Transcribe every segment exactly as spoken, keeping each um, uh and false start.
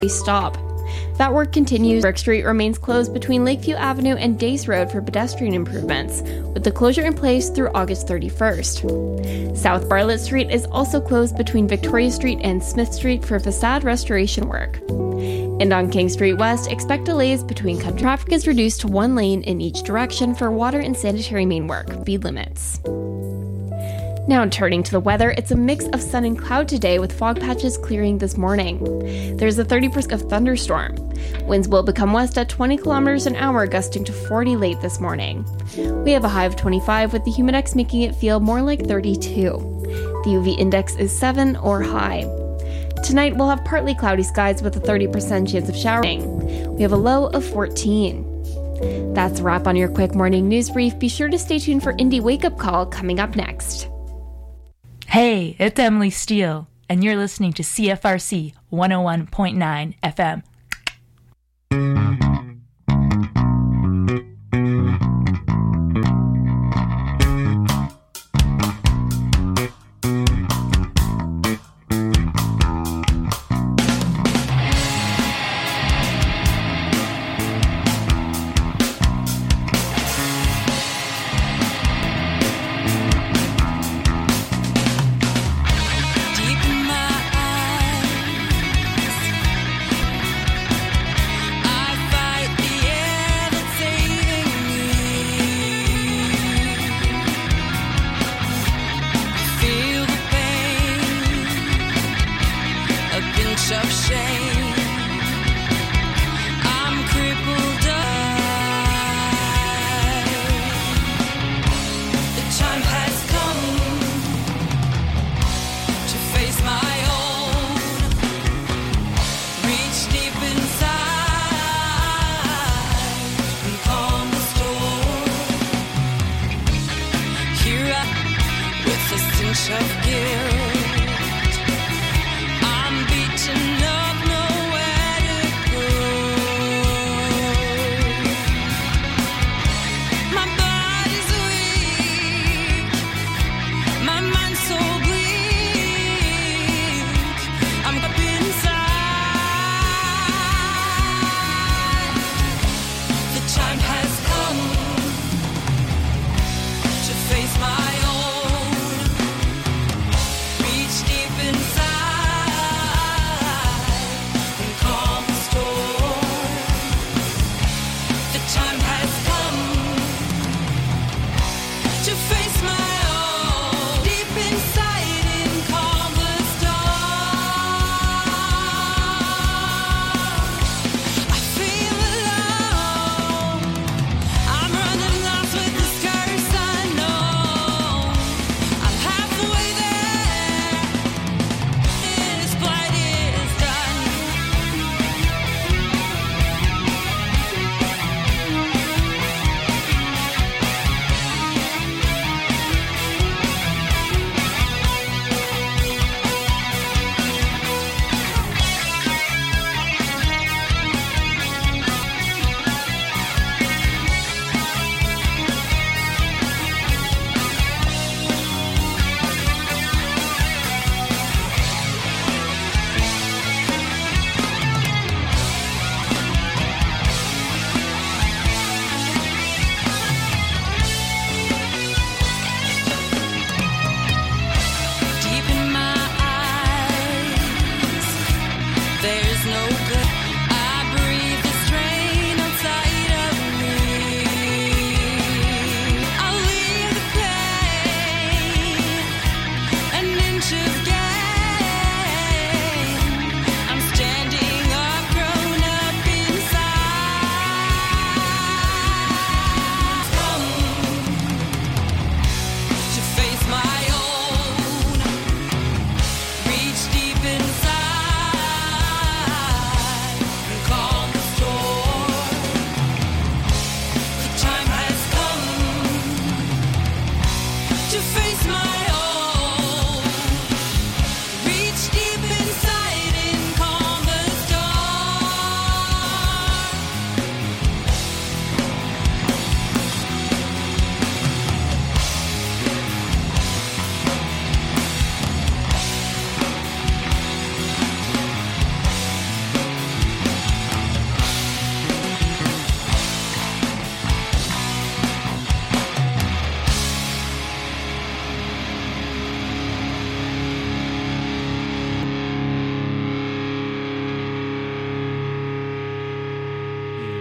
stop. That work continues. Brick Street remains closed between Lakeview Avenue and Dace Road for pedestrian improvements, with the closure in place through August thirty-first. South Bartlett Street is also closed between Victoria Street and Smith Street for facade restoration work. And on King Street West, expect delays between country. Traffic is reduced to one lane in each direction for water and sanitary main work, speed limits. Now turning to the weather, it's a mix of sun and cloud today with fog patches clearing this morning. There's a thirty percent of thunderstorm. Winds will become west at twenty kilometers an hour, gusting to forty late this morning. We have a high of twenty-five with the humidex making it feel more like thirty-two. The U V index is seven or high. Tonight we'll have partly cloudy skies with a thirty percent chance of showering. We have a low of fourteen. That's a wrap on your quick morning news brief. Be sure to stay tuned for Indie Wake Up Call coming up next. Hey, it's Emily Steele, and you're listening to C F R C one oh one point nine F M. Deep in my eyes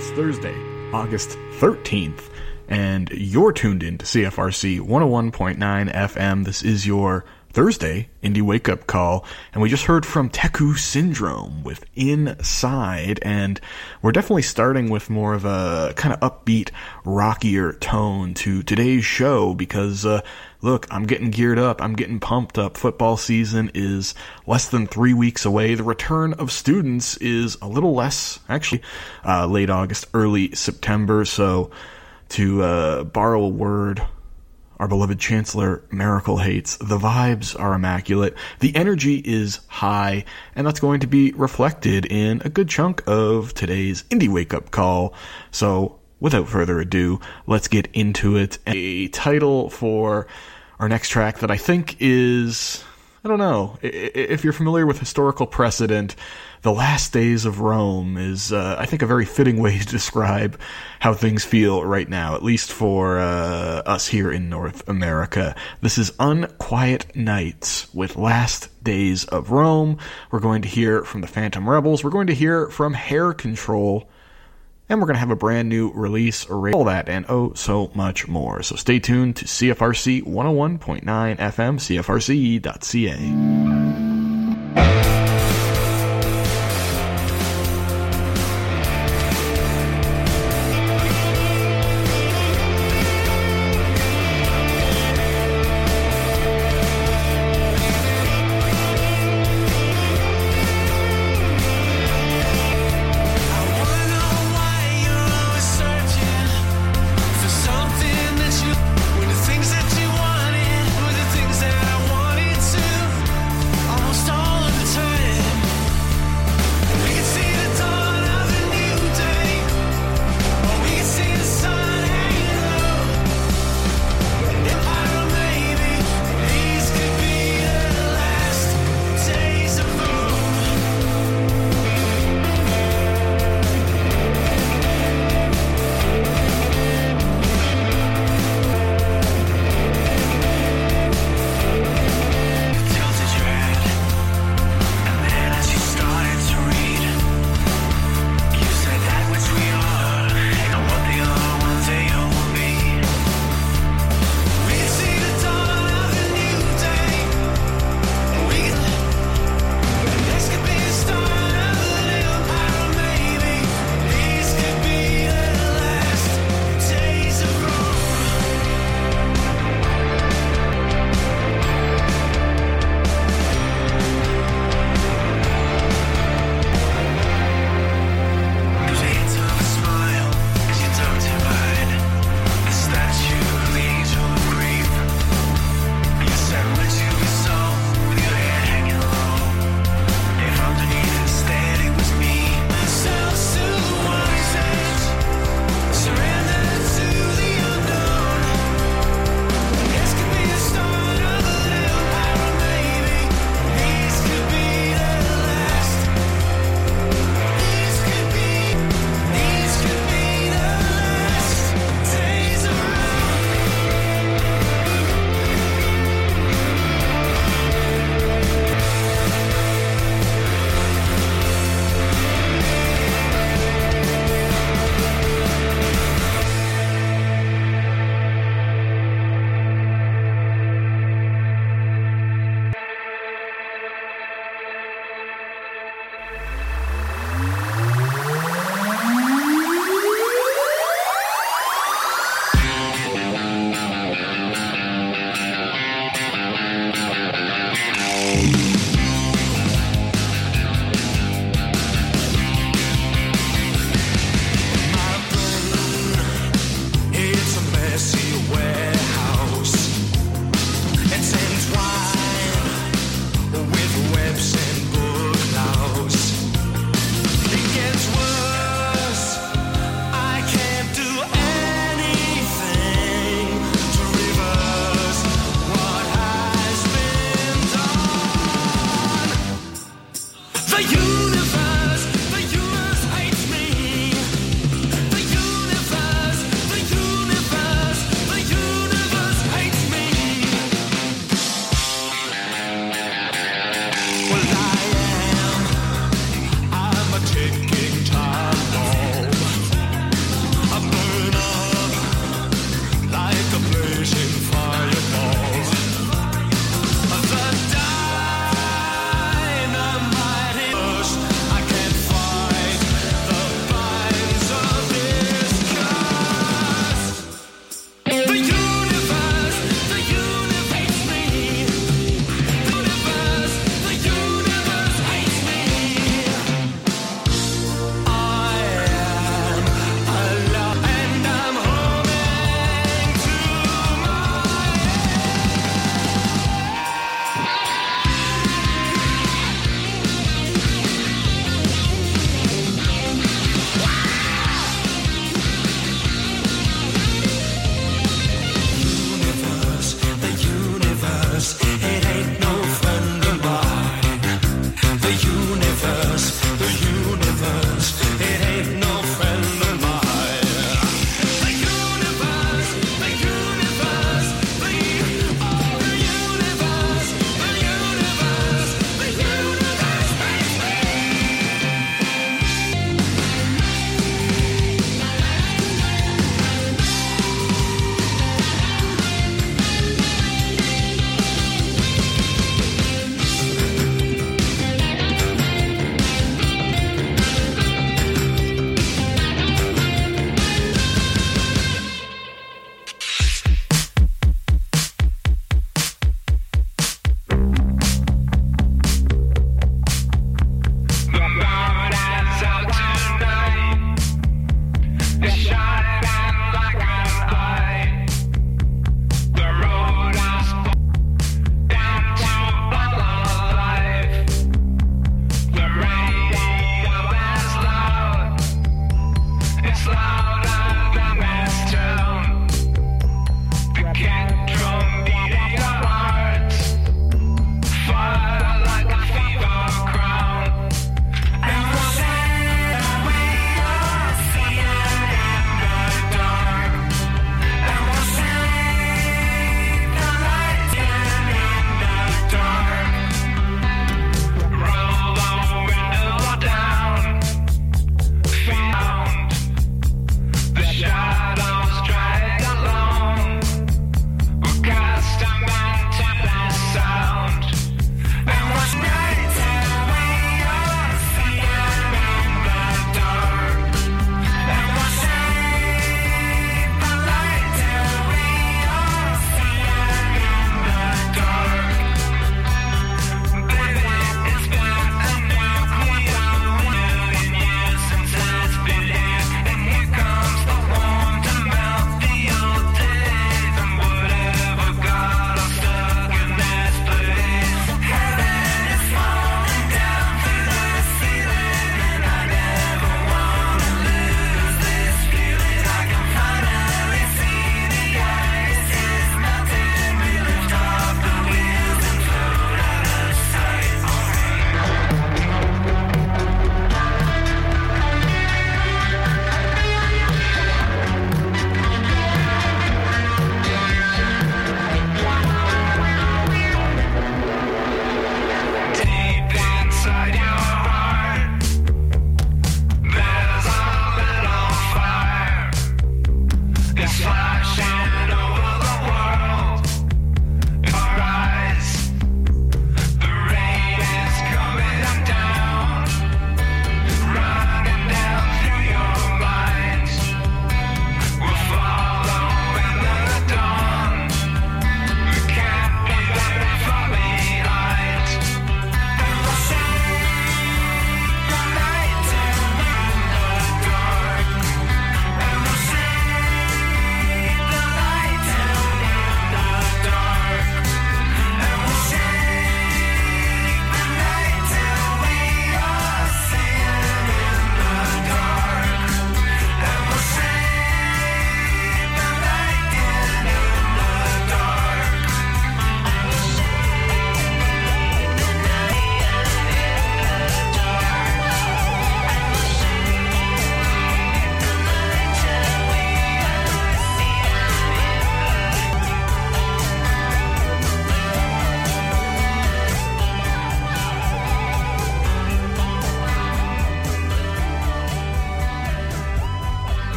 It's Thursday, August thirteenth, and you're tuned in to C F R C one oh one point nine F M. This is your Thursday Indie Wake Up Call, and we just heard from Teku Syndrome with Inside, and we're definitely starting with more of a kind of upbeat, rockier tone to today's show because, uh, look, I'm getting geared up, I'm getting pumped up. Football season is less than three weeks away. The return of students is a little less, actually, uh, late August, early September, so to uh, borrow a word our beloved Chancellor Miracle hates, the vibes are immaculate, the energy is high, and that's going to be reflected in a good chunk of today's Indie Wake Up Call. So, without further ado, let's get into it. A title for our next track that I think is, I don't know, if you're familiar with historical precedent, The Last Days of Rome is, uh, I think, a very fitting way to describe how things feel right now, at least for uh, us here in North America. This is Unquiet Nights with Last Days of Rome. We're going to hear from the Phantom Rebels. We're going to hear from Hair Control. And we're going to have a brand new release, all that, and oh, so much more. So stay tuned to C F R C one oh one point nine F M, C F R C dot C A. Things that you wanted were the things that I wanted too.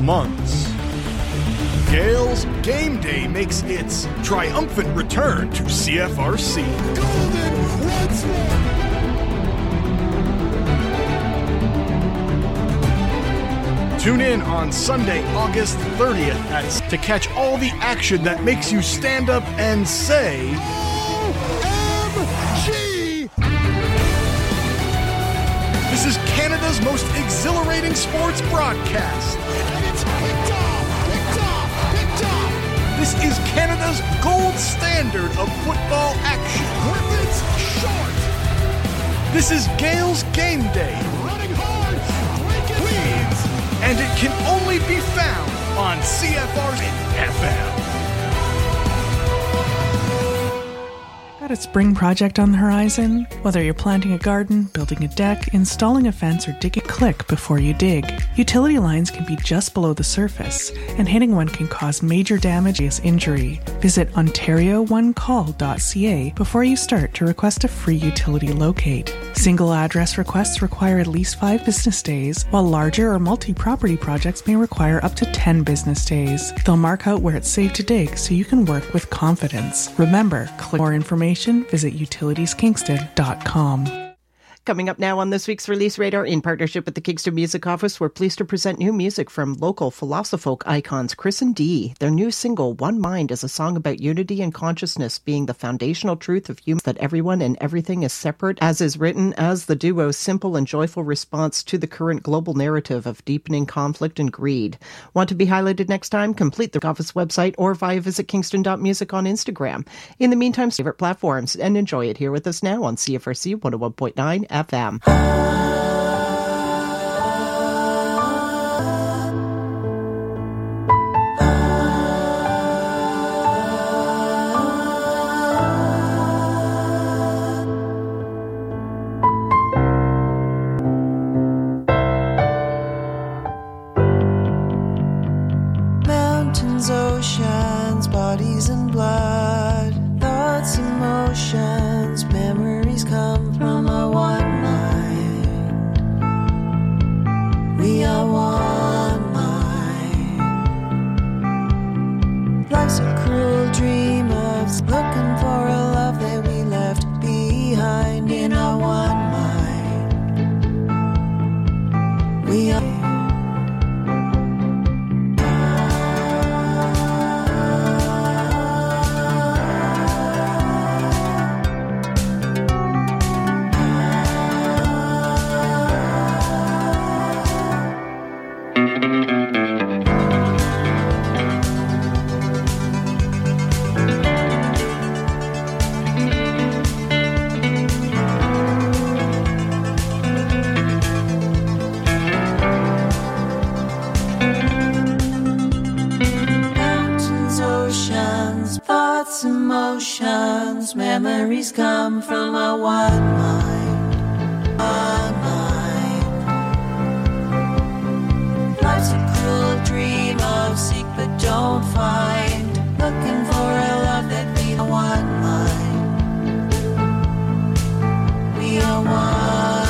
months. Gales Game Day makes its triumphant return to C F R C. Golden once more. Tune in on Sunday, August thirtieth at, to catch all the action that makes you stand up and say, O M G! This is Canada's most exhilarating sports broadcast. And it's picked off, picked off, picked off. This is Canada's gold standard of football action. Griffith's short. This is Gales Game Day. Running hard, breaking leads. And it can only be found on C F R F M. Got a spring project on the horizon? Whether you're planting a garden, building a deck, installing a fence, or digging, click before you dig. Utility lines can be just below the surface, and hitting one can cause major damage or injury. Visit ontario one call dot c a before you start to request a free utility locate. Single address requests require at least five business days, while larger or multi-property projects may require up to ten business days. They'll mark out where it's safe to dig so you can work with confidence. Remember, click more information, visit utilities kingston dot com. Coming up now on this week's Release Radar, in partnership with the Kingston Music Office, we're pleased to present new music from local philosophoke icons Chris and Dee. Their new single, One Mind, is a song about unity and consciousness being the foundational truth of humans, that everyone and everything is separate, as is written as the duo's simple and joyful response to the current global narrative of deepening conflict and greed. Want to be highlighted next time? Complete the office website or via visit kingston dot music on Instagram. In the meantime, favorite platforms, and enjoy it here with us now on C F R C one oh one point nine F M. Mountains, oceans, bodies and blood, thoughts, emotions, memories come from our one mind. We are one mind. Life's a cruel dream of looking for a love that we left behind in our one mind. We are emotions, memories come from a one mind, one mind. Life's a cruel dream of seek but don't find, looking for a love that we are one mind. We are one mind.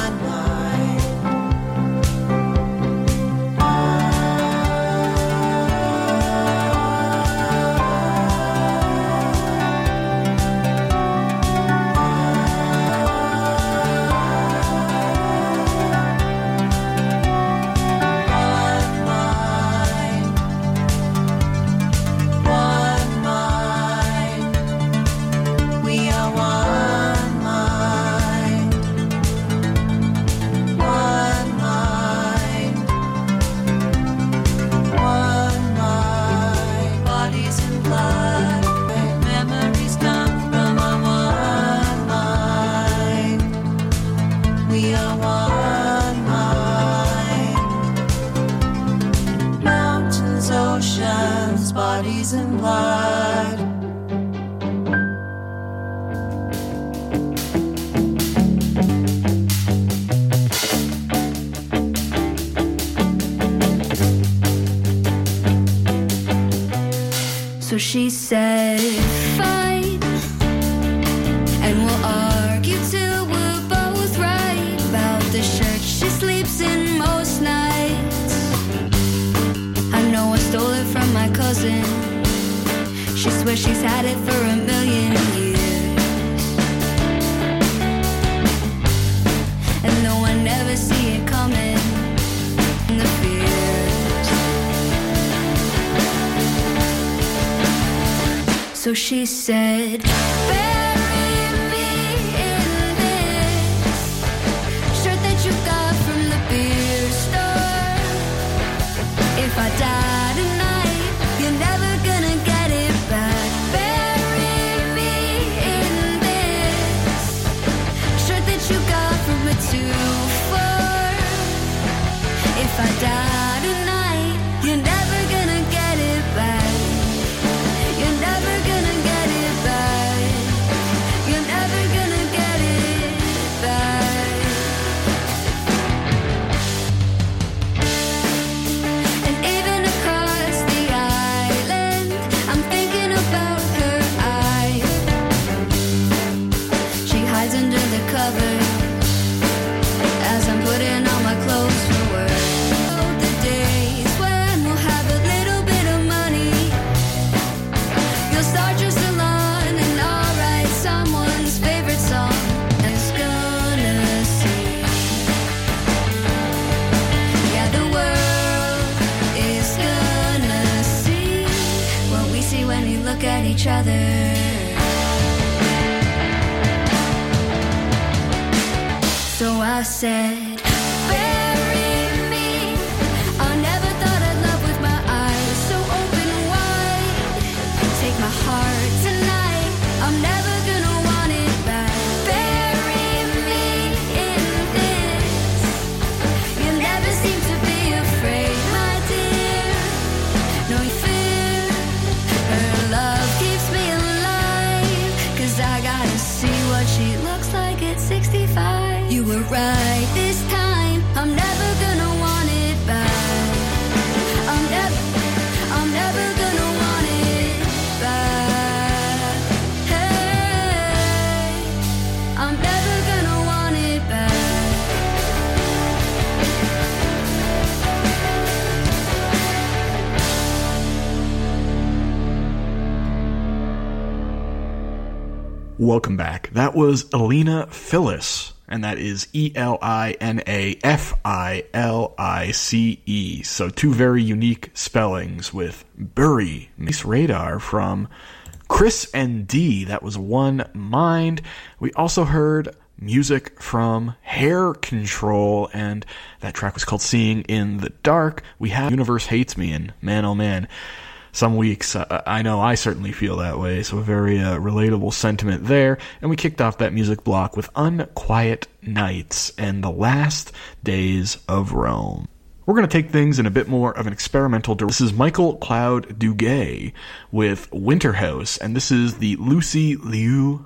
Bodies and blood. So she said, fine, and we'll argue till we're both right about the shirt she sleeps in most nights. I know swear she's had it for a million years. And though I never see it coming, the fears. So she said, bury me in this shirt that you got from the beer store. If I die tonight, you're never gonna get it back. Bury me in this shirt that you got from a two four. If I die tonight, you're never gonna get it back. You're never gonna get it back. You're never gonna get it back. And even across the island, I'm thinking about her eyes. She hides under the covers as I'm putting on my clothes for work. Oh, the days when we'll have a little bit of money. You'll start your salon and I'll write someone's favorite song. And it's gonna see. Yeah, the world is gonna see what we see when we look at each other. So I said, bury me. I never thought I'd love with my eyes so open wide. Take my heart tonight. I'm never gonna want it back. Bury me in this. You never seem to be afraid, my dear. No fear. Her love keeps me alive. Cause I gotta see what she looks like at sixty-five. You were right this time. I'm never gonna want it back. I'm never, I'm never gonna want it back. Hey, I'm never gonna want it back. Welcome back. That was Elina Phillice, and that is E L I N A F I L I C E. So two very unique spellings with Bury. Nice radar from Chris and D. That was One Mind. We also heard music from Hair Control, and that track was called Seeing in the Dark. We have Universe Hates Me, and man oh man, some weeks, uh, I know I certainly feel that way, so a very uh, relatable sentiment there. And we kicked off that music block with Unquiet Nights and The Last Days of Rome. We're going to take things in a bit more of an experimental direction. This is Michael Cloud Duguay with Winterhouse, and this is the Lucy Liu.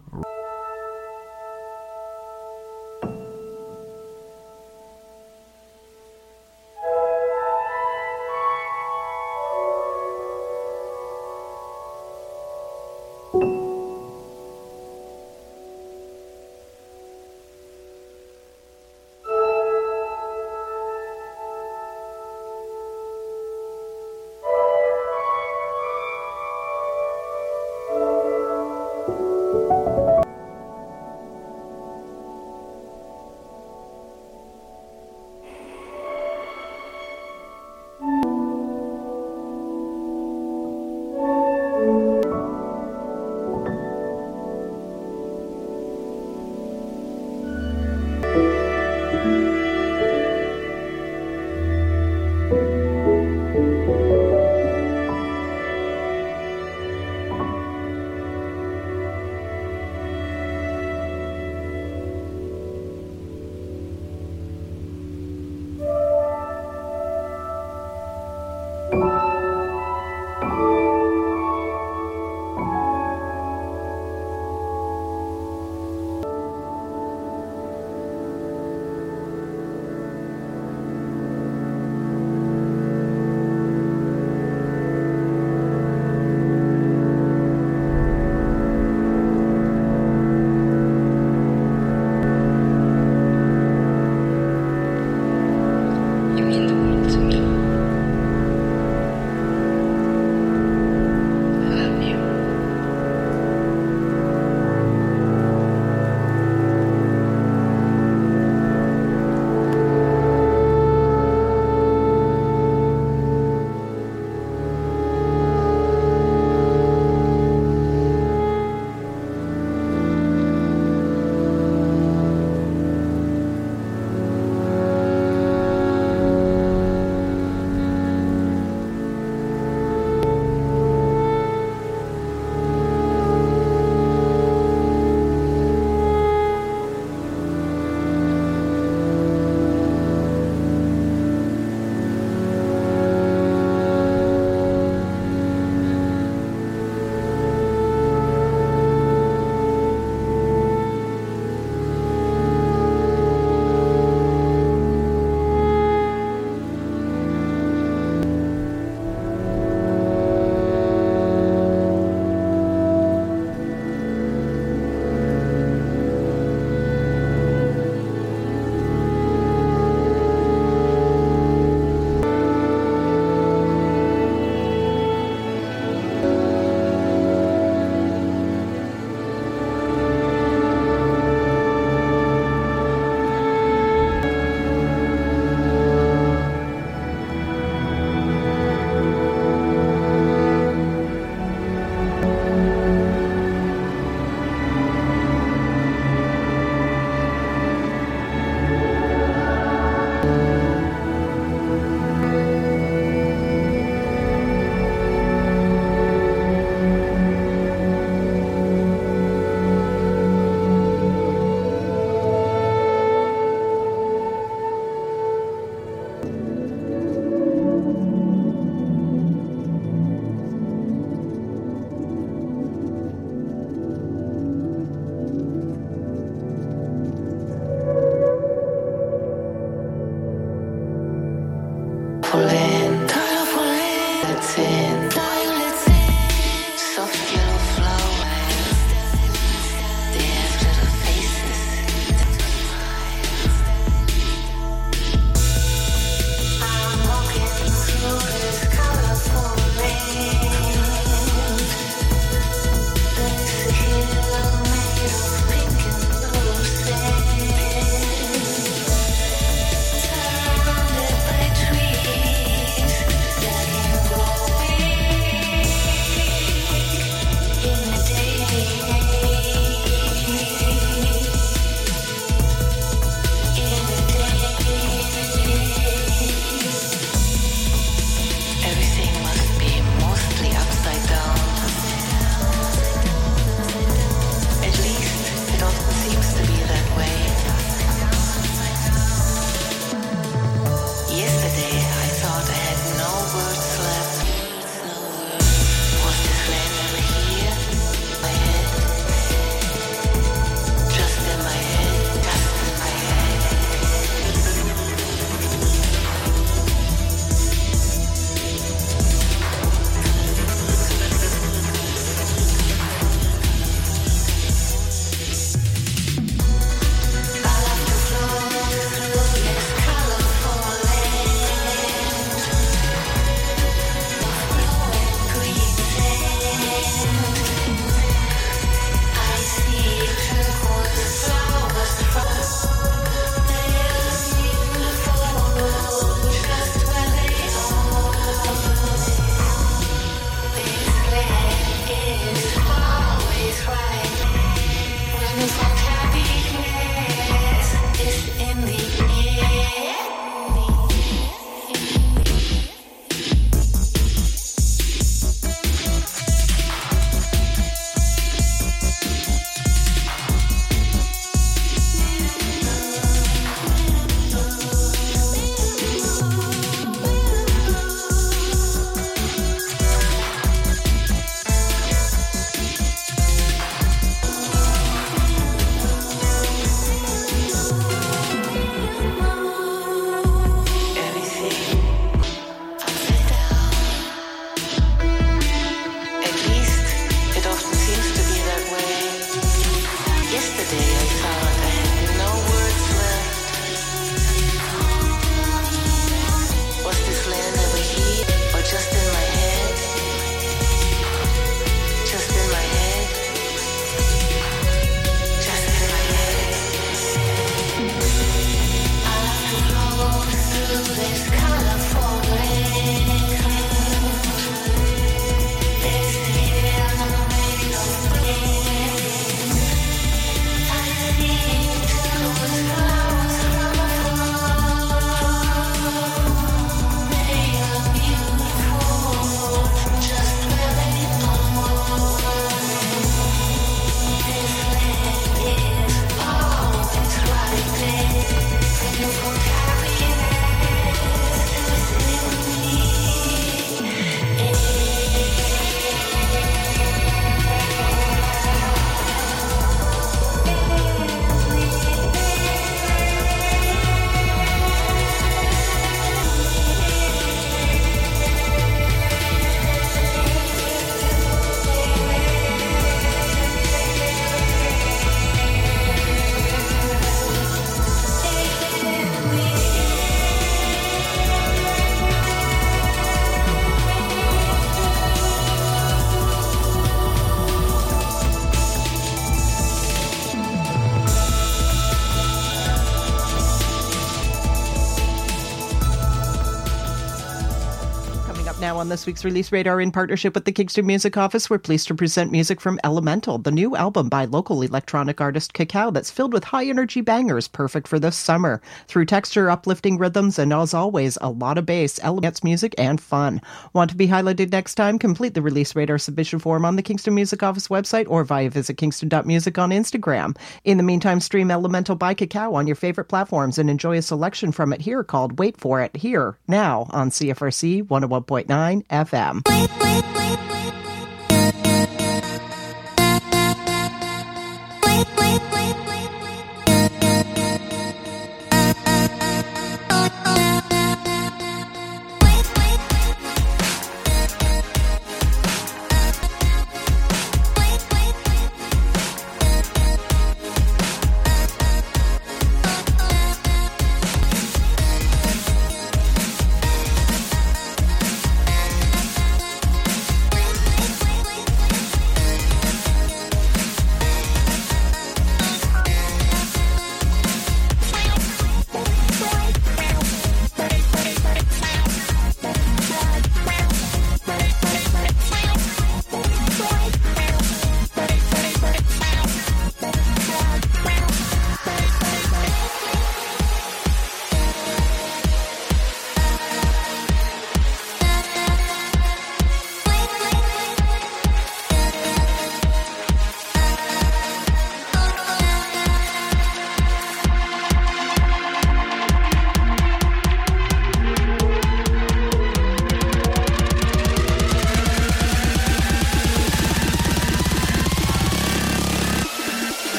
Now on this week's Release Radar, in partnership with the Kingston Music Office, we're pleased to present music from Elemental, the new album by local electronic artist Cacao that's filled with high-energy bangers, perfect for this summer. Through texture, uplifting rhythms, and as always, a lot of bass, Elemental's music, and fun. Want to be highlighted next time? Complete the Release Radar submission form on the Kingston Music Office website or via visit kingston dot music on Instagram. In the meantime, stream Elemental by Cacao on your favorite platforms and enjoy a selection from it here called Wait For It, here, now, on C F R C one oh one point nine F M.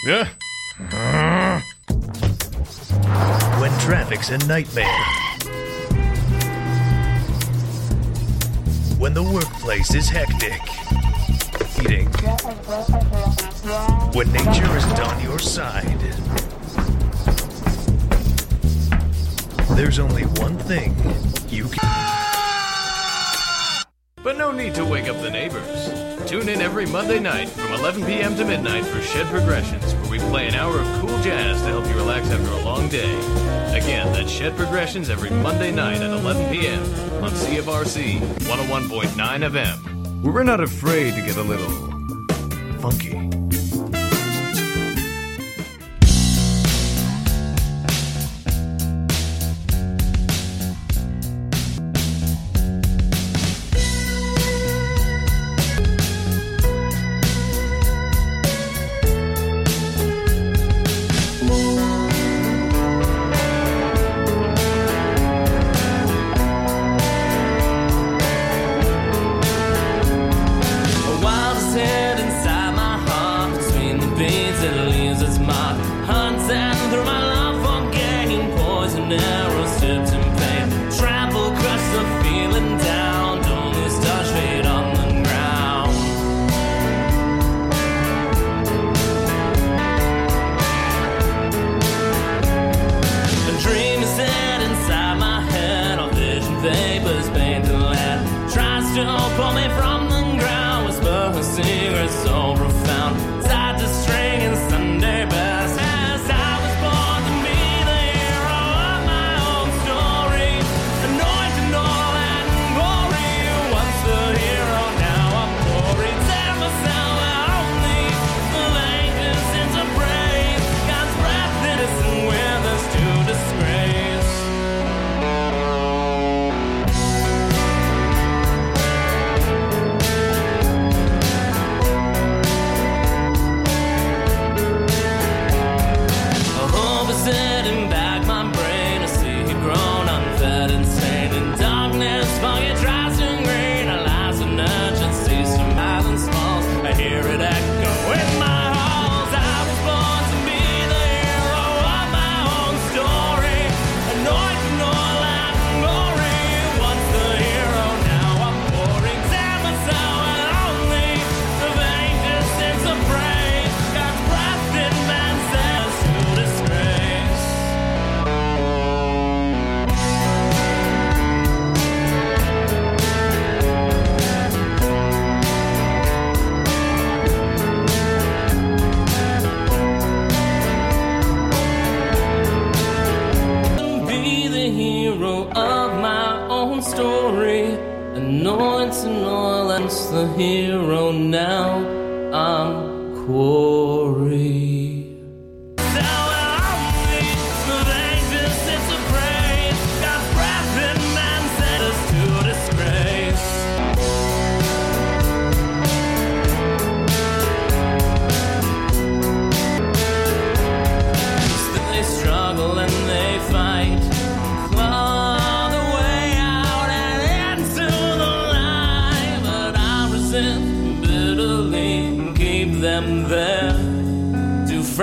Yeah. When traffic's a nightmare. When the workplace is hectic. Eating. When nature isn't on your side. There's only one thing you can... But no need to wake up the neighbors. Tune in every Monday night from eleven p.m. to midnight for Shed Progressions, where we play an hour of cool jazz to help you relax after a long day. Again, that's Shed Progressions every Monday night at eleven p.m. on C F R C one oh one point nine F M, where we're not afraid to get a little funky. The hero now, I'm Quarry. They struggle and they fight. Claw the way out and into the light, but I resist bitterly, keep them there to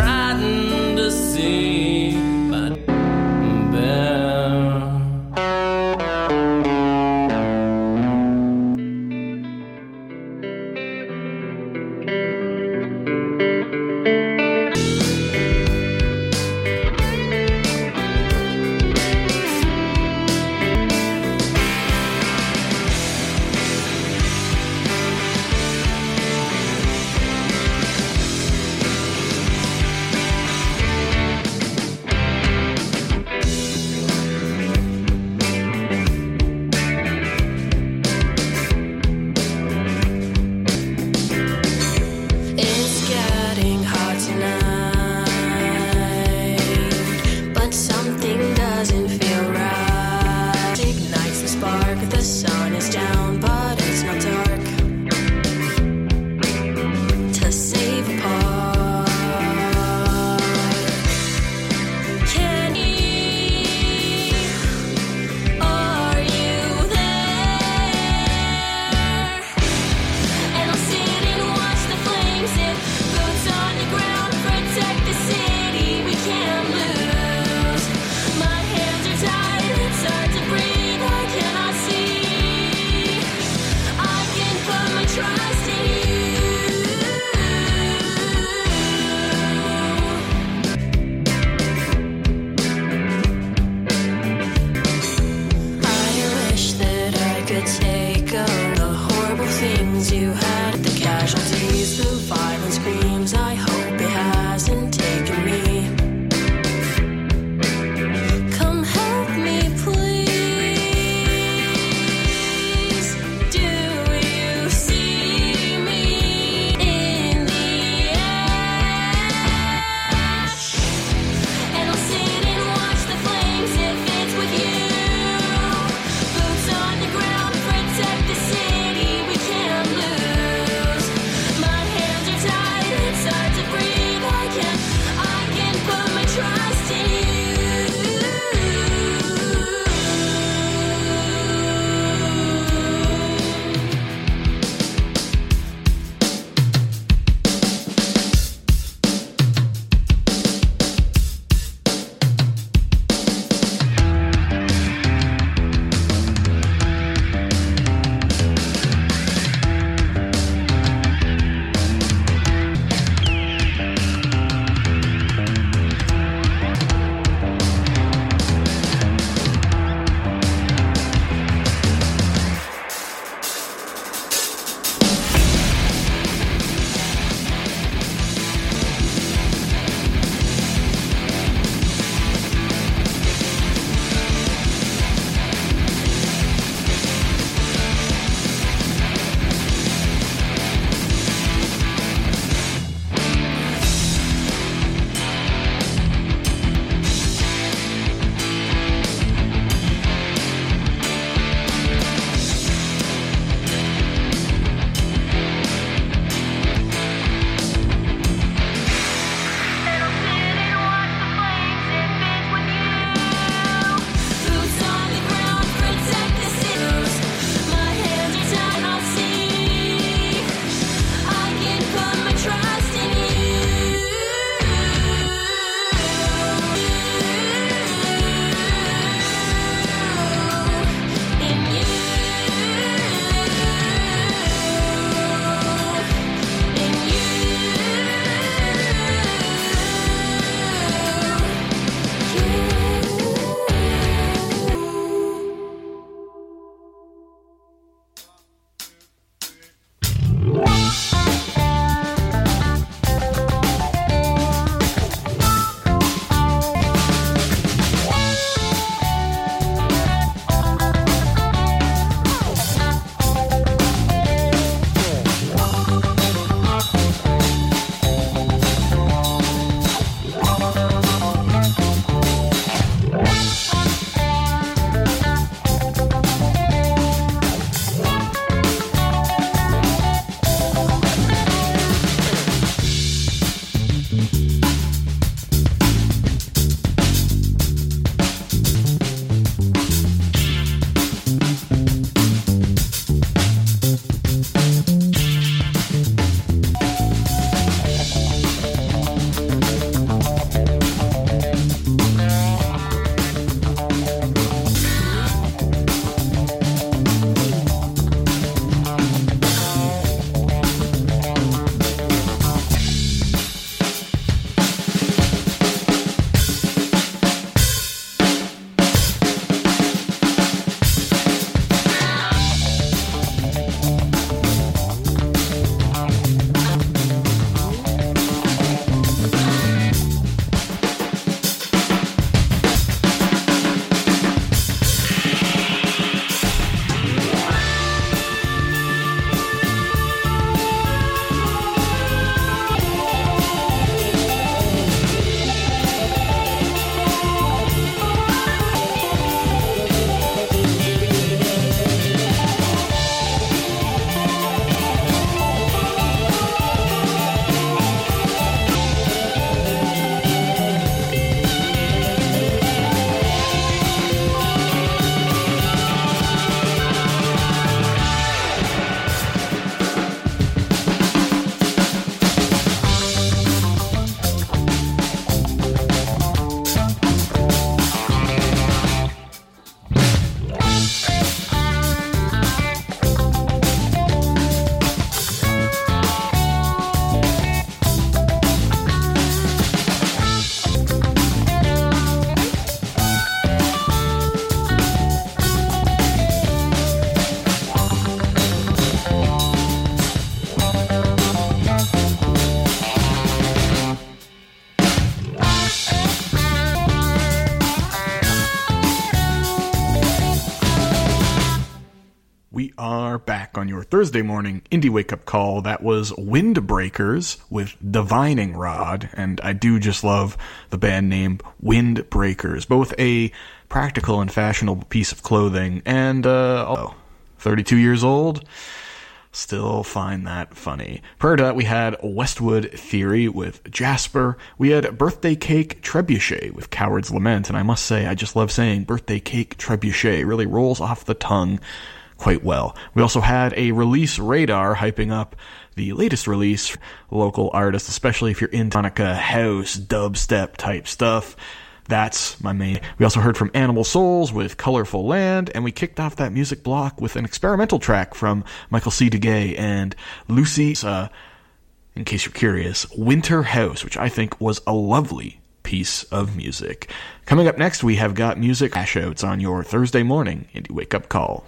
We are back on your Thursday morning indie wake-up call. That was Windbreakers with Divining Rod, and I do just love the band name Windbreakers. Both a practical and fashionable piece of clothing, and, uh, oh, thirty-two years old? Still find that funny. Prior to that, we had Westwood Theory with Jasper. We had Birthday Cake Trebuchet with Coward's Lament, and I must say, I just love saying Birthday Cake Trebuchet. It really rolls off the tongue quite well. We also had a release radar hyping up the latest release, local artists, especially if you're into Monica house, dubstep type stuff. That's my main. We also heard from Animal Souls with Colorful Land, and we kicked off that music block with an experimental track from Michael C. DeGay and Lucy, uh, in case you're curious, Winter House, which I think was a lovely piece of music. Coming up next, we have got music hashouts on your Thursday morning Indie Wake Up Call.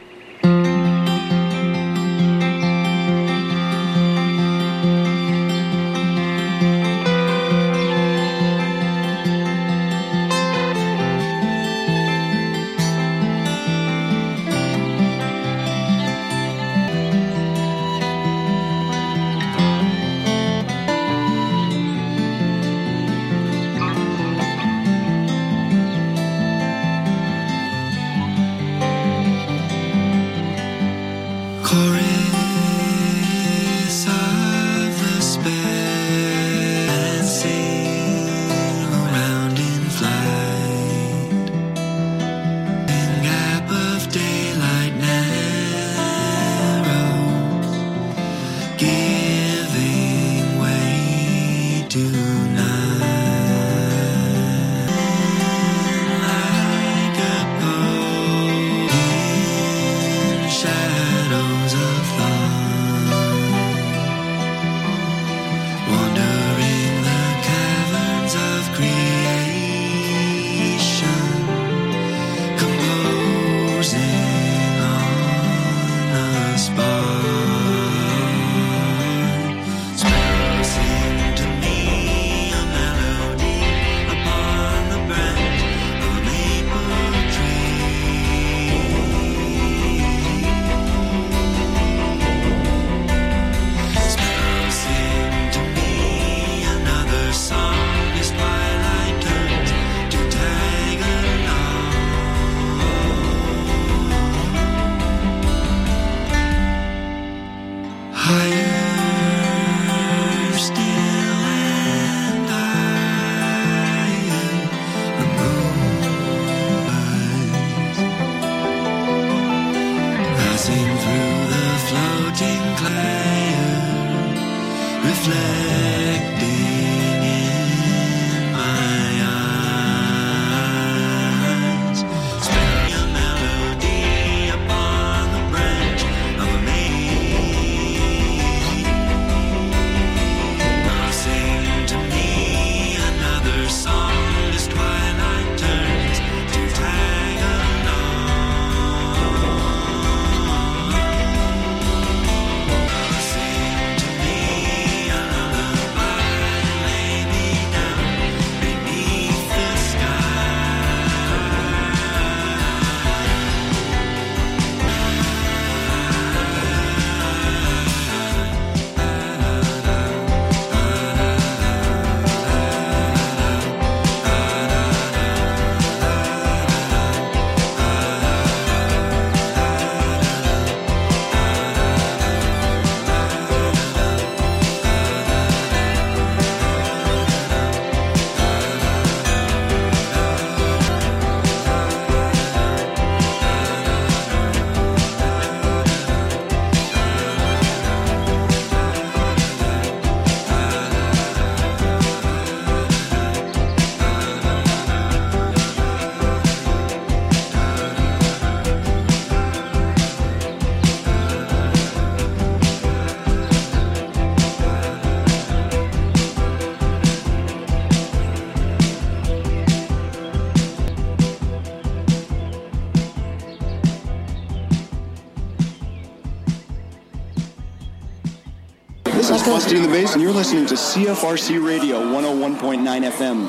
This is Busting the Bass, and you're listening to C F R C Radio one oh one point nine F M.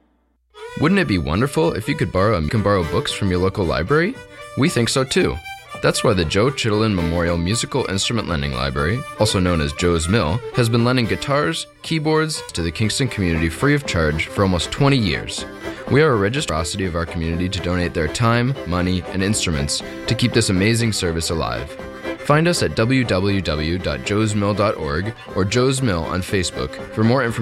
Wouldn't it be wonderful if you could borrow, you can borrow books from your local library? We think so too. That's why the Joe Chittenden Memorial Musical Instrument Lending Library, also known as Joe's Mill, has been lending guitars, keyboards to the Kingston community free of charge for almost twenty years. We are a registrosity of our community to donate their time, money, and instruments to keep this amazing service alive. Find us at w w w dot joes mill dot org or Joe's Mill on Facebook for more information